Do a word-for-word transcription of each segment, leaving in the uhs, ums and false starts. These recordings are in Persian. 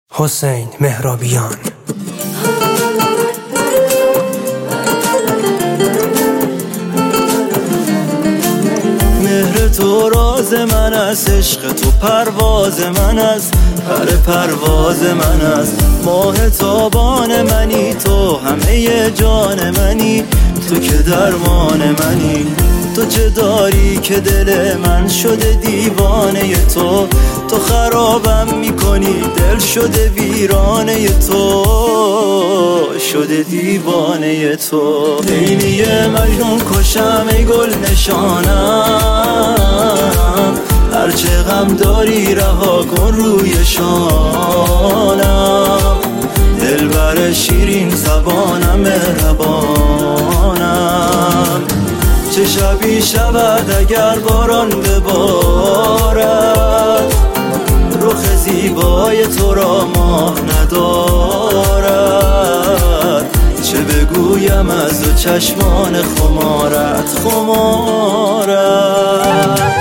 حسین مهرابیان. مهر تو راز من است، عشق تو پرواز من است، پر پرواز من است. ماه تابان منی، تو همه جان منی، تو که درمان منی. تو چه داری که دل من شده دیوانه تو، تو خرابم میکنی، دل شده ویرانه تو، شده دیوانه تو. لیلی مجنون کشم ای گل نشانم، هرچه غم داری رها کن روی شانم. دلبر شیرین زبانم مهربانم، چه شبی شود اگر باران ببارد، رخ زیبای تو را ماه ندارد. چه بگویم از دو چشمان خمارت خمارت.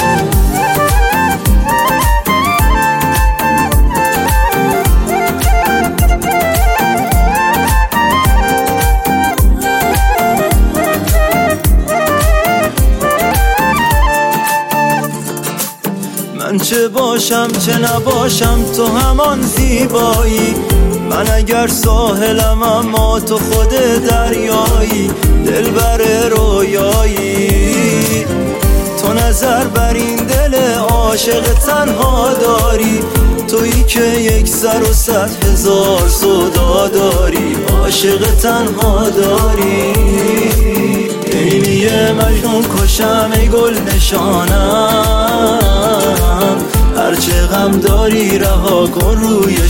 من چه باشم چه نباشم تو همان زیبایی، من اگر ساحلم اما تو خود دریایی. دلبر رویایی تو نظر بر این دل عاشق تنها داری، تویی که یک سر و صد هزار سودا داری، عاشق تنها داری. لیلی مجنون کشم ای گل نشانم، هرچه غم داری رها کن روی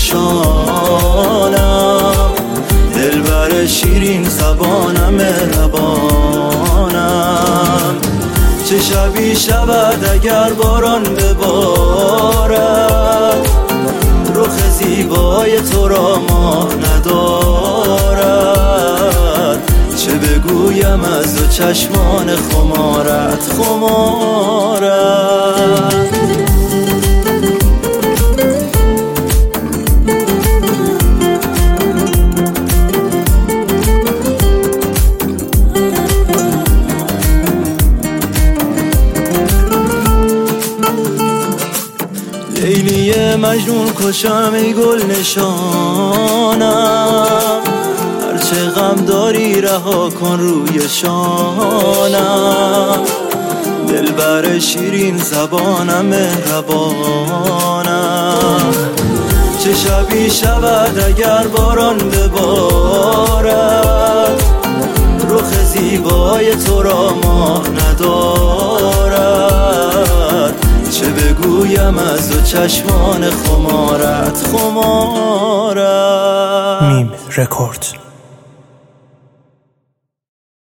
شانم. دلبر شیرین زبانم مهربانم، چه شبی شود اگر باران ببارد، رخ زیبای تو را ماه ندارد. چه بگویم از دو چشمان خمارت خمارت. لیلی مجنون کشم ای گل نشانم، هرچه غم داری رها کن روی شانم. دلبر شیرین زبانم مهربانم، چه شبی شود اگر باران ببارد، رخ زیبای تو را ماه ندارد. چه بگویم از دو چشمان خمارت خمارت. میم رکورد.